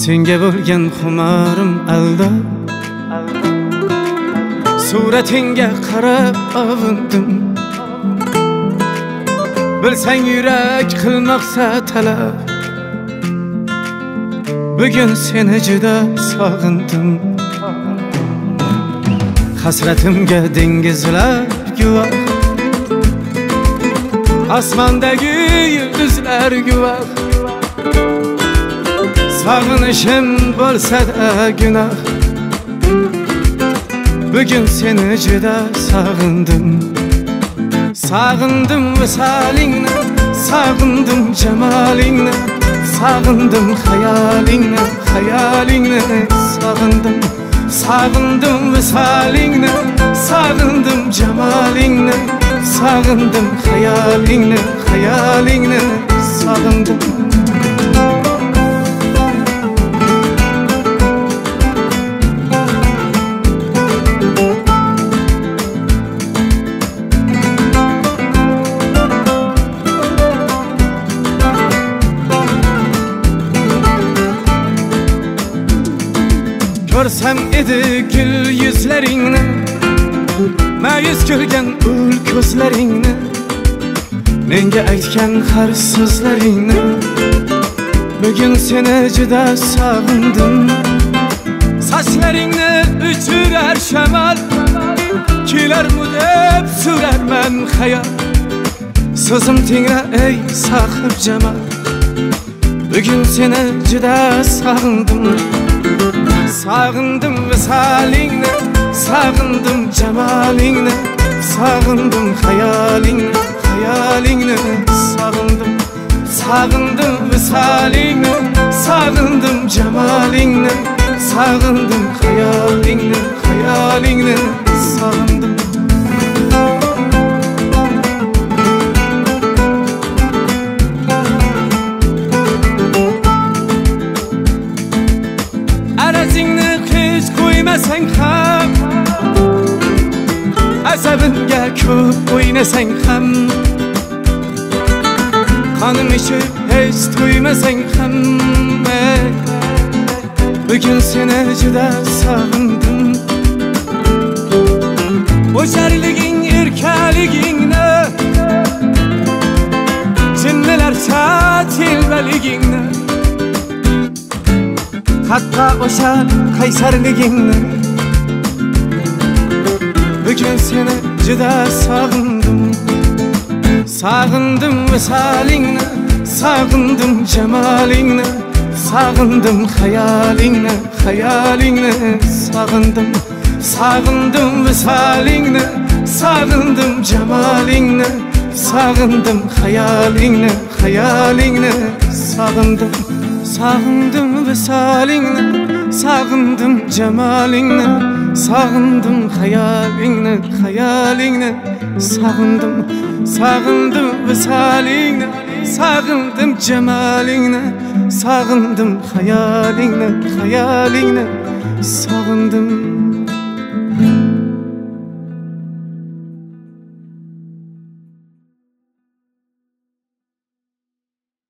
senga bo'lgan xumorim aldab, suratingga qarab avundim. Bilsang yurak qilmoqsa talab, bugun seni juda sog'indim. Hasratimga dengizlar guvoh, osmondagi yulduzlar guvoh. Sog'inishim bo'lsa-da gunoh, bugun seni juda sog'indim. Sog'indim visolingni, sog'indim jamolingni, sog'indim xayolingni, xayolingni sog'indim. Sog'indim visolingni, sog'indim jamolingni, sog'indim xayolingni, xayolingni sog'indim. Ko'rsam edi gul yuzlaringni, ma'yus ko'rgan ul ko'zlaringni, menga aytgan har so'zlaringni, bugun seni juda sog'indim. Sochlaringni uchurar shamol, kelarmu deb surarman xayol. So'zim tingra ey sohib jamol, bugun seni juda sog'indim. Sog'indim visolingni, sog'indim jamolingni, sog'indim xayolingni, xayolingni sog'indim. Sog'indim visolingni, sog'indim jamolingni, sog'indim xayolingni, xayolingni sog'indim. Arazingni hech qo'ymasang ham, asabimga ko'p o'ynasang ham, qonim ichib hech to'ymasang ham, bugun seni juda sog'indim. O'sharliging, erkaligingni, jinnilarcha telbaligingni, hatto o'sha qaysarligingni, bugun seni juda sog'indim. Sog'indim visolingni, sog'indim jamolingni, sog'indim xayolingni, xayolingni sog'indim. Sog'indim visolingni, sog'indim jamolingni, sog'indim xayolingni, xayolingni sog'indim. Sog'indim visolingni, sog'indim jamolingni, sog'indim xayolingni, xayolingni sog'indim. Sog'indim visolingni, sog'indim jamolingni, sog'indim xayolingni, xayolingni sog'indim.